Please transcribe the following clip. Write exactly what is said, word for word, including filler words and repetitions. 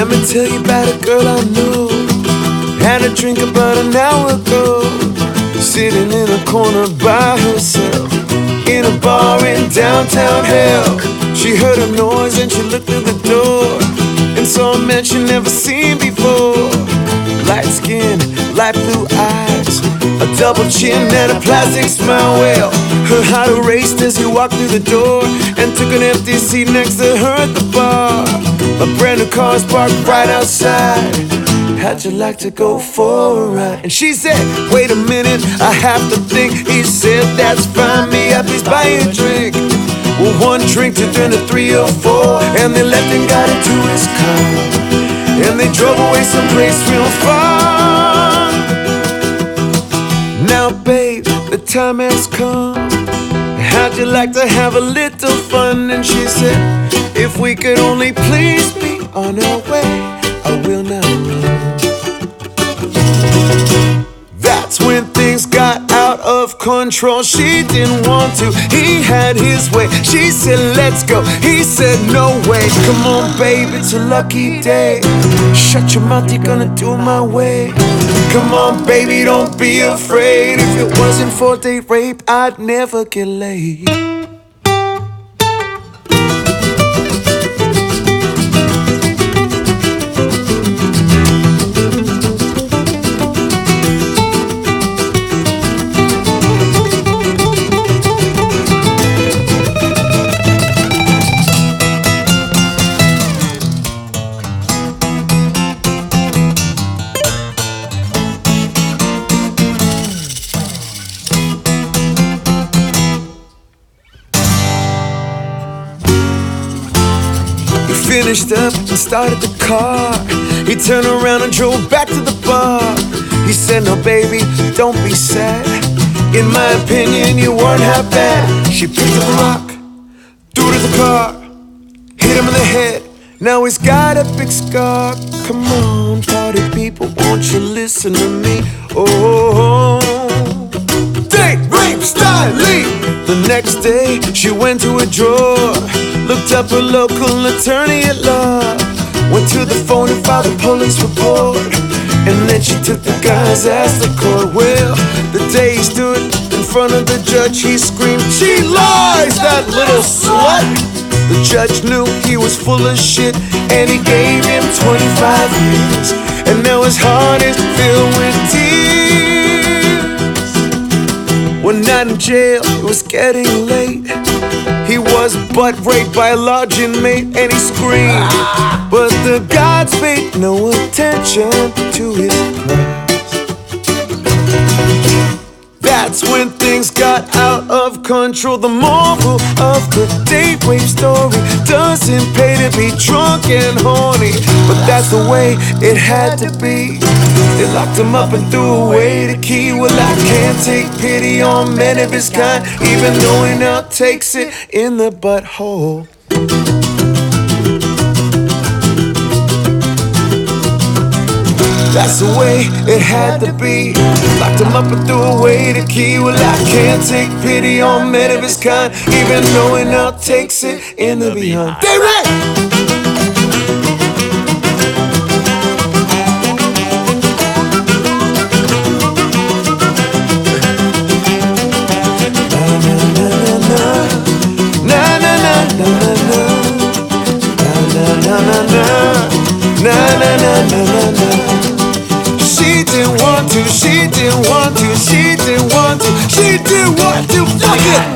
Let me tell you about a girl I know. Had a drink about an hour ago, sitting in a corner by herself, in a bar in downtown hell. She heard a noise and she looked through the door and saw a man she never seen before. Light skin, light blue eyes, a double chin and a plastic smile. Well, her heart raced as he walked through the door and took an empty seat next to her at the bar. A brand new car's parked right outside. How'd you like to go for a ride? And she said, wait a minute, I have to think. He said, that's fine, me up, please buy you a drink. Well, one drink to turn to three or four, and they left and got into his car, and they drove away someplace real far. Now babe, the time has come. How'd you like to have a little fun? And she said, if we could only please be on our way, I will not run. That's when things got out of control. She didn't want to, he had his way. She said, let's go, he said, no way. Come on babe, it's a lucky day. Shut your mouth, you're gonna do it my way. Come on baby, don't be afraid. If it wasn't for date rape, I'd never get laid. Finished up and started the car. He turned around and drove back to the bar. He said, no baby, don't be sad. In my opinion, you weren't half bad. She picked up a rock, threw it at the car, hit him in the head. Now he's got a big scar. Come on, party people, won't you listen to me? Oh, date rape styling. The next day, she went to a drawer, looked up a local attorney at law, went to the phone and filed a police report, and then she took the guy's ass to court. Well, the day he stood in front of the judge, he screamed, she lies, that little slut. The judge knew he was full of shit, and he gave him twenty-five years, and now his heart is filled with tears. One night in jail, it was getting late. He was butt raped by a large inmate, and he screamed, but the guards paid no attention to his cries. That's when things got out of control. The moral of the date rape story: doesn't pay to be drunk and horny, but that's the way it had to be. They locked him up and threw away the key. Well, I can't take pity on men of his kind, even though he now takes it in the butthole. That's the way it had to be. Locked him up and threw away the key. Well, I can't take pity on men of his kind, even though he now takes it in the behind. Date rape! Na na na na na na. She didn't want to, she didn't want to, she didn't want to, she didn't want to, fuck it!